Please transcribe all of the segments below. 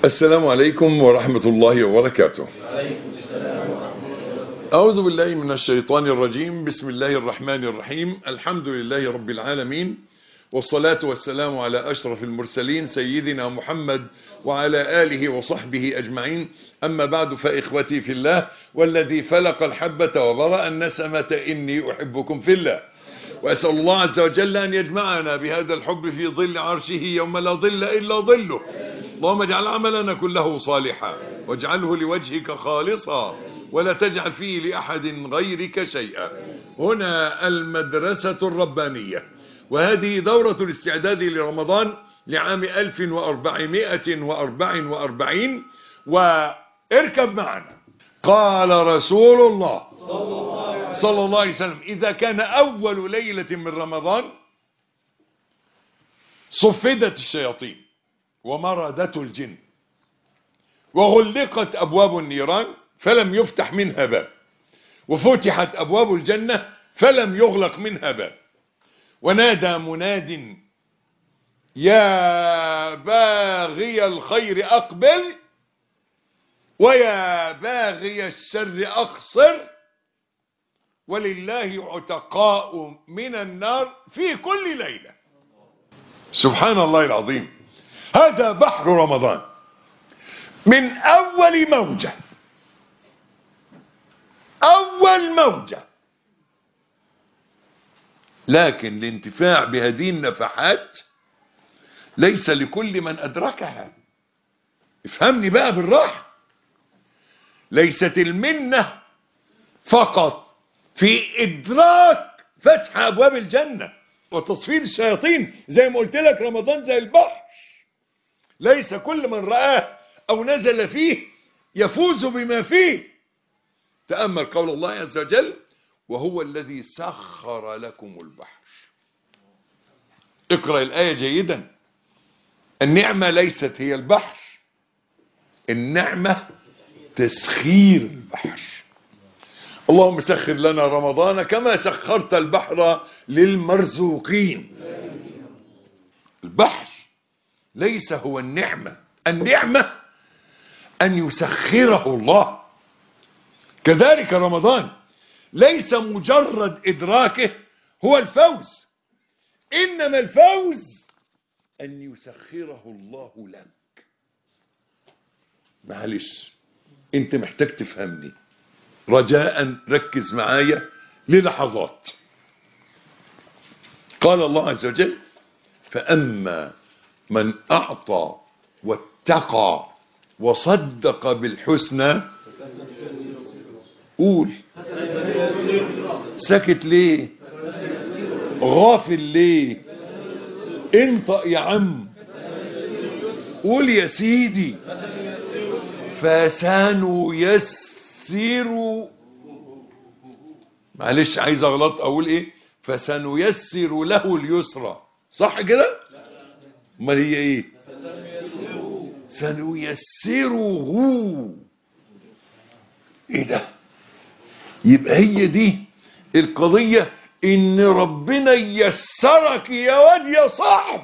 السلام عليكم ورحمة الله وبركاته. أعوذ بالله من الشيطان الرجيم. بسم الله الرحمن الرحيم. الحمد لله رب العالمين، والصلاة والسلام على أشرف المرسلين سيدنا محمد وعلى آله وصحبه أجمعين. أما بعد، فإخوتي في الله والذي فلق الحبة وبرأ النسمة إني أحبكم في الله، وأسأل الله عز وجل أن يجمعنا بهذا الحب في ظل عرشه يوم لا ظل إلا ظله. اللهم اجعل عملنا كله صالحا واجعله لوجهك خالصا ولا تجعل فيه لأحد غيرك شيئا. هنا المدرسة الربانية، وهذه دورة الاستعداد لرمضان لعام 1444. واركب معنا. قال رسول الله صلى الله عليه وسلم: إذا كان أول ليلة من رمضان صفدت الشياطين ومردت الجن وغلقت أبواب النيران فلم يفتح منها باب، وفتحت أبواب الجنة فلم يغلق منها باب، ونادى مناد: يا باغي الخير أقبل ويا باغي الشر أقصر، ولله عتقاء من النار في كل ليلة. سبحان الله العظيم. هذا بحر رمضان من أول موجة، أول موجة، لكن الانتفاع بهذه النفحات ليس لكل من أدركها. افهمني بقى بالراحة. ليست المنة فقط في إدراك فتح أبواب الجنة وتصفيد الشياطين. زي ما قلت لك، رمضان زي البحر، ليس كل من رآه أو نزل فيه يفوز بما فيه. تأمل قول الله عز وجل: وهو الذي سخر لكم البحر. اقرأ الآية جيدا. النعمة ليست هي البحر، النعمة تسخير البحر. اللهم سخر لنا رمضان كما سخرت البحر للمرزوقين. البحر ليس هو النعمة، النعمة أن يسخره الله. كذلك رمضان ليس مجرد إدراكه هو الفوز، إنما الفوز أن يسخره الله لك. معلش، أنت محتاج تفهمني، رجاء ركز معايا للحظات. قال الله عز وجل: فأما من أعطى واتقى وصدق بالحسنى. قول. سكت ليه؟ غافل ليه؟ انطق يا عم. قول يا سيدي. فسنيسر. معلش، عايز اغلط اقول ايه؟ فسنيسر له اليسرى. صح كده؟ امال هي ايه؟ سنيسره. ايه ده؟ يبقى هي دي القضية، ان ربنا ييسرك يا واد يا صاحب.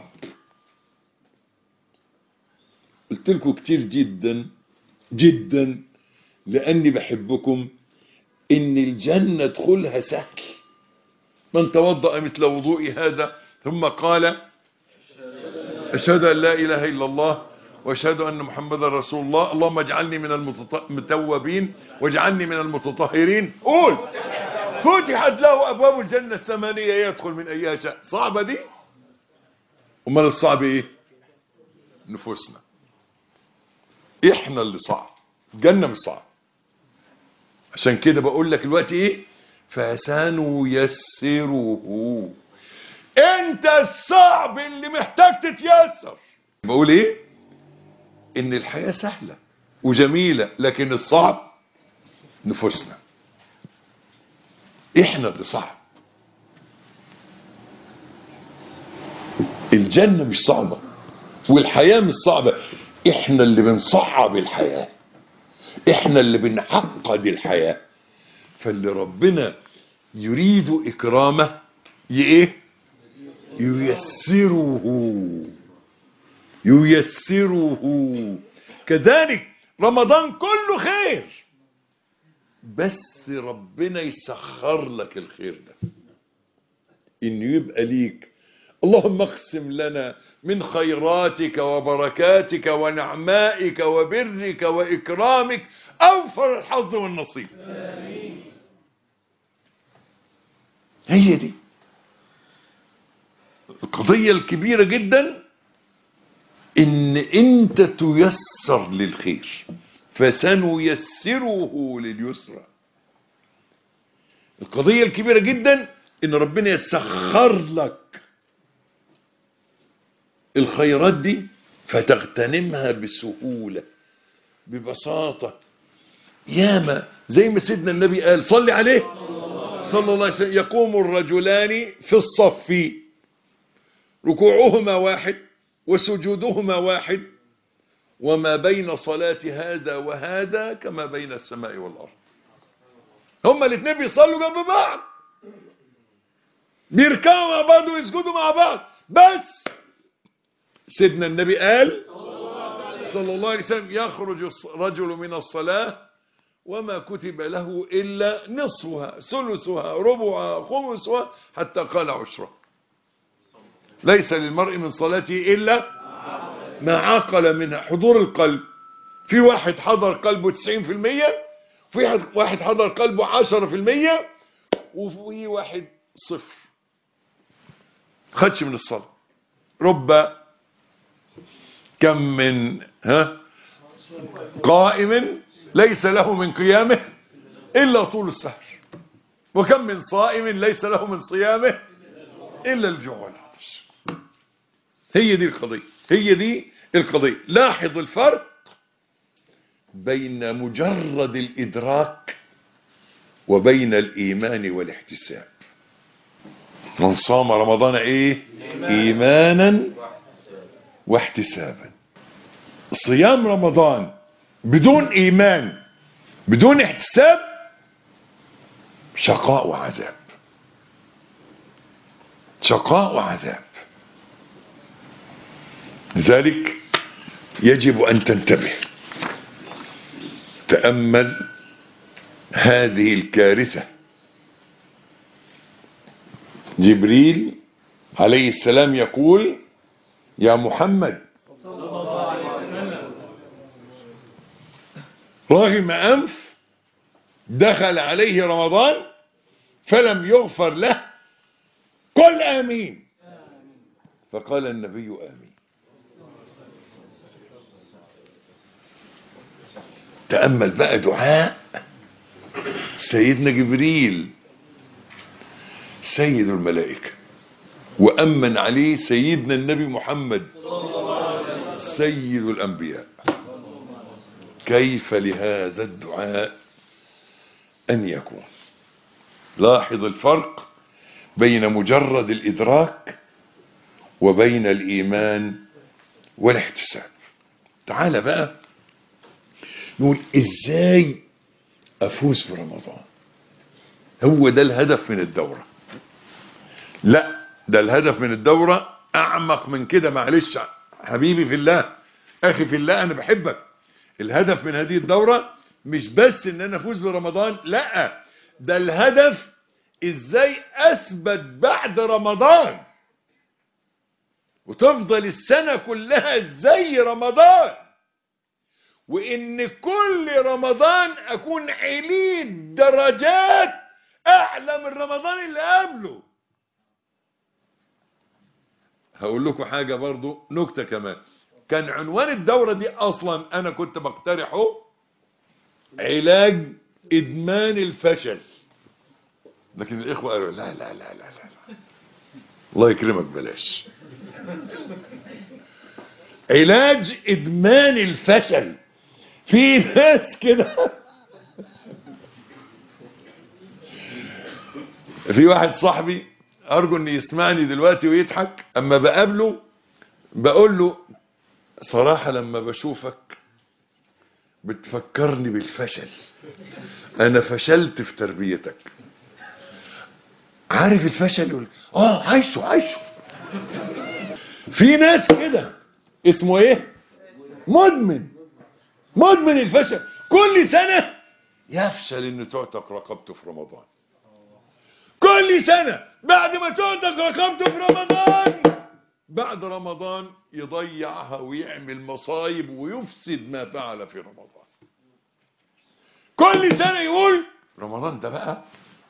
قلت لكم كتير جدا جدا لاني بحبكم ان الجنة ادخلها سهل. من توضأ مثل وضوئي هذا ثم قال: أشهد أن لا إله إلا الله وأشهد أن محمدا رسول الله، اللهم اجعلني من المتوابين واجعلني من المتطهرين. قول: فتحت له أبواب الجنة الثمانية يدخل من أيها شاء. صعبة دي؟ أمال الصعب إيه؟ نفوسنا. إحنا اللي صعب، الجنة مش صعب. عشان كده بقول لك الوقت إيه؟ فسنيسره. أنت الصعب اللي محتاج تتيسر. بقول إيه؟ إن الحياة سهلة وجميلة، لكن الصعب نفوسنا. إحنا اللي صعب. الجنة مش صعبة والحياة مش صعبة، إحنا اللي بنصعب الحياة، إحنا اللي بنعقد الحياة. فاللي ربنا يريد إكرامه إيه؟ ييسره. كذلك رمضان كله خير، بس ربنا يسخر لك الخير ده انه يبقى ليك. اللهم اقسم لنا من خيراتك وبركاتك ونعمائك وبرك وإكرامك أوفر الحظ والنصيب. هي دي القضية الكبيرة جدا، ان انت تيسر للخير، فسنيسره لليسرى. القضية الكبيرة جدا ان ربنا يسخر لك الخيرات دي فتغتنمها بسهولة ببساطة. ياما زي ما سيدنا النبي قال صلي عليه صلى الله عليه وسلم: يقوم الرجلان في الصف ركوعهما واحد وسجودهما واحد، وما بين صلاة هذا وهذا كما بين السماء والأرض. هما الاثنين بيصلوا جنب بعض، بيركعوا مع بعض ويسجدوا مع بعض، بس سيدنا النبي قال صلى الله عليه وسلم: يخرج رجل من الصلاة وما كتب له إلا نصفها ثلثها ربعها خمسها حتى قال عشرة. ليس للمرء من صلاته إلا ما عقل منها. حضور القلب، في واحد حضر قلبه 90%، في واحد حضر قلبه 10%، وفي واحد صفر خدش من الصلاة. كم من قائم ليس له من قيامه إلا طول السهر، وكم من صائم ليس له من صيامه إلا الجوع والعطش. هي دي القضية، هي دي القضية. لاحظ الفرق بين مجرد الإدراك وبين الإيمان والاحتساب. من صام رمضان إيمانا واحتسابا. صيام رمضان بدون إيمان بدون احتساب شقاء وعذاب، شقاء وعذاب. لذلك يجب أن تنتبه. تأمل هذه الكارثة. جبريل عليه السلام يقول: يا محمد، رغم أنف دخل عليه رمضان فلم يغفر له، قل آمين. فقال النبي آمين. تأمل بقى دعاء سيدنا جبريل سيد الملائكة، وأمن عليه سيدنا النبي محمد سيد الأنبياء. كيف لهذا الدعاء أن يكون؟ لاحظ الفرق بين مجرد الإدراك وبين الإيمان والاحتساب. تعال بقى نقول إزاي أفوز برمضان. هو ده الهدف من الدورة. لا، ده الهدف من الدورة أعمق من كده. معلش حبيبي في الله، أخي في الله، أنا بحبك. الهدف من هذه الدورة مش بس إن أنا أفوز برمضان، لا، ده الهدف إزاي أثبت بعد رمضان وتفضل السنة كلها زي رمضان، وإن كل رمضان أكون عليت درجات أعلى من رمضان اللي قبله. هقول لكم حاجة برضو، نكتة كمان. كان عنوان الدورة دي أصلا أنا كنت بقترحه علاج إدمان الفشل، لكن الإخوة قالوا لا لا لا لا لا، الله يكرمك بلاش. علاج إدمان الفشل. في ناس كده. في واحد صاحبي أرجو أن يسمعني دلوقتي ويضحك، أما بقابله بقول له صراحة لما بشوفك بتفكرني بالفشل، أنا فشلت في تربيتك. عارف الفشل؟ يقول عايشه. في ناس كده اسمه ايه؟ مدمن. مدمن الفشل كل سنة يفشل انه تعتق رقبته في رمضان. كل سنة بعد ما تعتق رقبته في رمضان، بعد رمضان يضيعها ويعمل مصايب ويفسد ما فعل في رمضان. كل سنة يقول رمضان ده بقى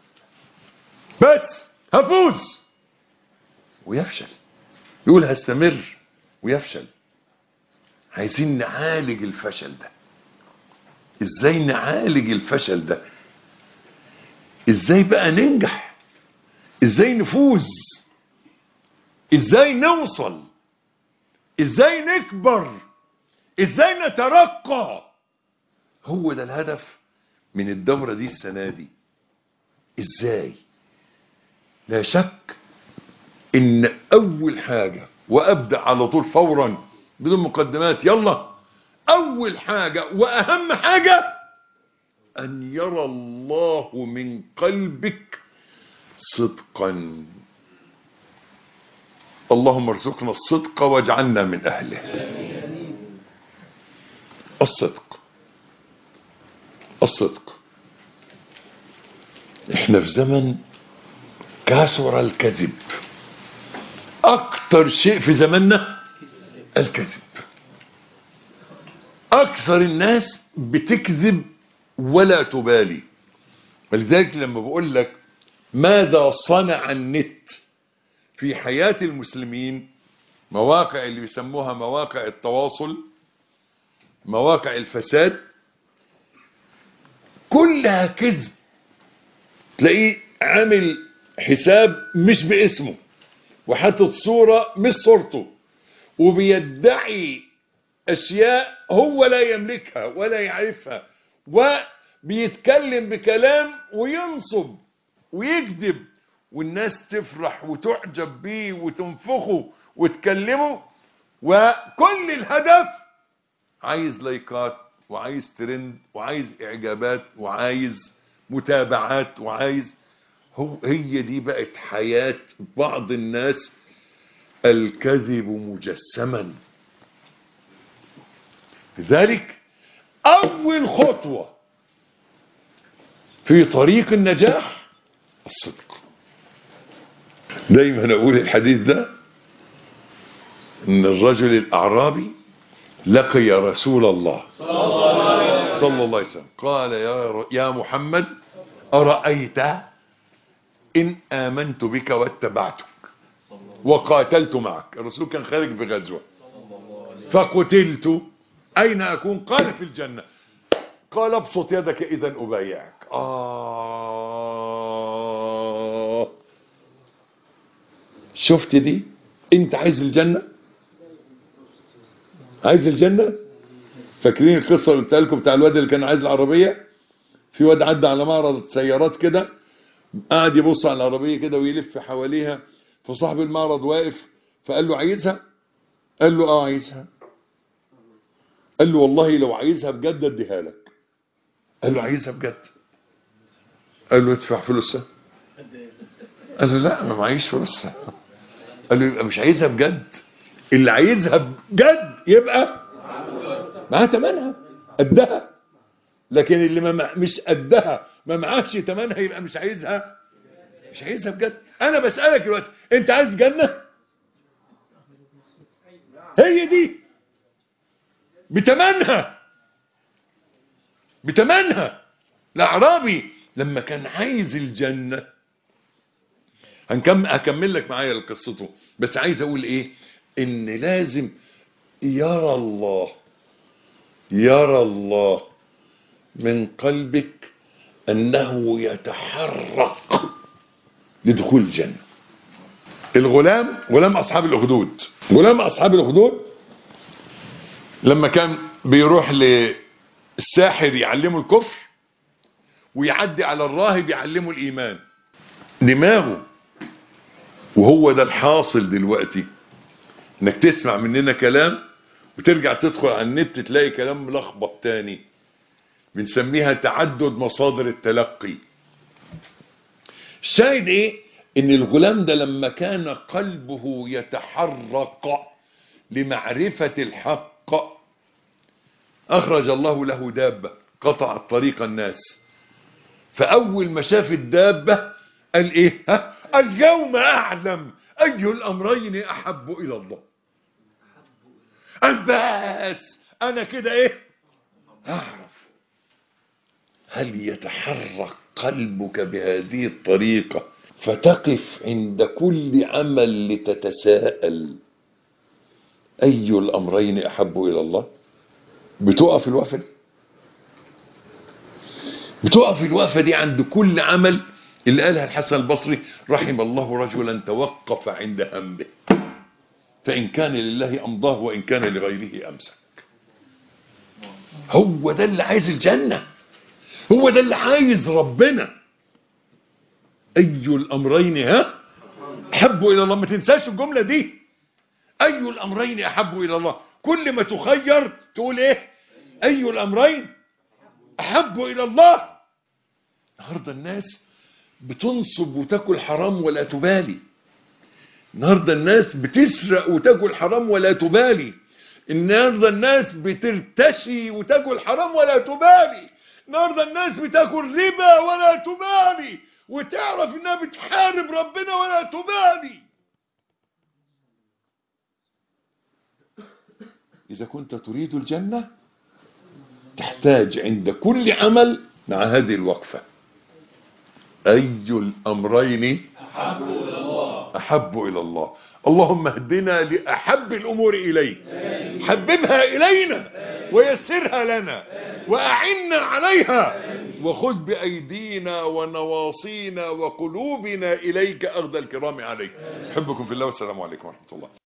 بس هفوز ويفشل، يقول هستمر ويفشل. عايزين نعالج الفشل ده. ازاي نعالج الفشل ده؟ ازاي بقى ننجح؟ ازاي نفوز؟ ازاي نوصل؟ ازاي نكبر؟ ازاي نترقى؟ هو ده الهدف من الدورة دي السنة دي. ازاي؟ لا شك ان اول حاجة، وابدأ على طول فورا بدون مقدمات، يلا، اول حاجة واهم حاجة ان يرى الله من قلبك صدقا. اللهم ارزقنا الصدق واجعلنا من اهله. الصدق، الصدق. احنا في زمن كثر الكذب. اكتر شيء في زماننا الكذب. اكثر الناس بتكذب ولا تبالي. ولذلك لما بقول لك ماذا صنع النت في حياة المسلمين، مواقع اللي بيسموها مواقع التواصل، مواقع الفساد، كلها كذب. تلاقيه عامل حساب مش باسمه، وحاطط صورة مش صورته، وبيدعي أشياء هو لا يملكها ولا يعرفها، وبيتكلم بكلام وينصب ويكذب، والناس تفرح وتعجب بيه وتنفخه وتكلمه، وكل الهدف عايز لايكات وعايز ترند وعايز إعجابات وعايز متابعات وعايز. هي دي بقت حياة بعض الناس، الكذب مجسما. لذلك أول خطوة في طريق النجاح الصدق. دايما أقول الحديث ده، إن الرجل الأعرابي لقي رسول الله صلى الله عليه وسلم، قال يا محمد أرأيت إن آمنت بك واتبعتك وقاتلت معك. الرسول كان خارج بغزوة فقتلت أين أكون؟ قال في الجنة. قال ابسط يدك إذا أبايعك. شفت دي؟ أنت عايز الجنة؟ عايز الجنة؟ فاكرين القصة اللي قلتها لكم بتاع الواد اللي كان عايز العربية؟ في واد عدى على معرض سيارات كده، قاعد يبص على العربية كده ويلف حواليها، فصاحب المعرض واقف فقال له عايزها؟ قال له عايزها. قال له والله لو عايزها بجد اديها لك. قال له عايزها بجد؟ قال له ادفع فلوسها. قال له لا، ما معيش فلوسها. قال له يبقى مش عايزها بجد. اللي عايزها بجد يبقى معاه ثمنها قدها، لكن اللي مش قدها ما معاش ثمنها يبقى مش عايزها، مش عايزها بجد. انا بسألك دلوقتي، انت عايز جنة؟ هي دي بتمنها، بتمنها. الأعرابي لما كان عايز الجنة، هكمل لك معايا قصته، بس عايز اقول ايه؟ ان لازم يرى الله، يرى الله من قلبك انه يتحرك لدخول الجنة. الغلام، غلام اصحاب الاخدود، غلام اصحاب الاخدود لما كان بيروح للساحر يعلمه الكفر، ويعدي على الراهب يعلمه الايمان، دماغه. وهو ده الحاصل دلوقتي، انك تسمع مننا كلام وترجع تدخل على النت تلاقي كلام ملخبط تاني. بنسميها تعدد مصادر التلقي. الشاهد ايه؟ ان الغلام ده لما كان قلبه يتحرك لمعرفة الحق، أخرج الله له دابة قطعت طريق الناس، فأول ما شاف الدابة قال إيه؟ اليوم أعلم أي الأمرين أحب إلى الله. قال بس أنا كده إيه؟ أعرف. هل يتحرك قلبك بهذه الطريقة فتقف عند كل عمل لتتساءل أي الأمرين أحب إلى الله؟ بتقف الوقفة دي؟ بتقف الوقفة دي عند كل عمل اللي قالها الحسن البصري: رحم الله رجلا توقف عند همه فإن كان لله أمضاه وإن كان لغيره أمسك. هو ده اللي عايز الجنة، هو ده اللي عايز ربنا. أي الأمرين أحب إلى الله. ما تنساش الجملة دي، أي الأمرين أحب إلى الله. كل ما تخير تقول إيه؟ أي الأمرين أحب إلى الله. النهارده الناس بتنصب وتاكل حرام ولا تبالي. النهارده الناس بتسرق وتاكل حرام ولا تبالي. النهارده الناس بترتشي وتاكل حرام ولا تبالي. النهارده الناس بتاكل ربا ولا تبالي، وتعرف انها بتحارب ربنا ولا تبالي. إذا كنت تريد الجنة تحتاج عند كل عمل مع هذه الوقفة: أي الأمرين أحب إلى الله. اللهم اهدنا لأحب الأمور إليك، حببها إلينا ويسرها لنا وأعنا عليها، وخذ بأيدينا ونواصينا وقلوبنا إليك أخذ الكرام عليك. أحبكم في الله والسلام عليكم ورحمة الله.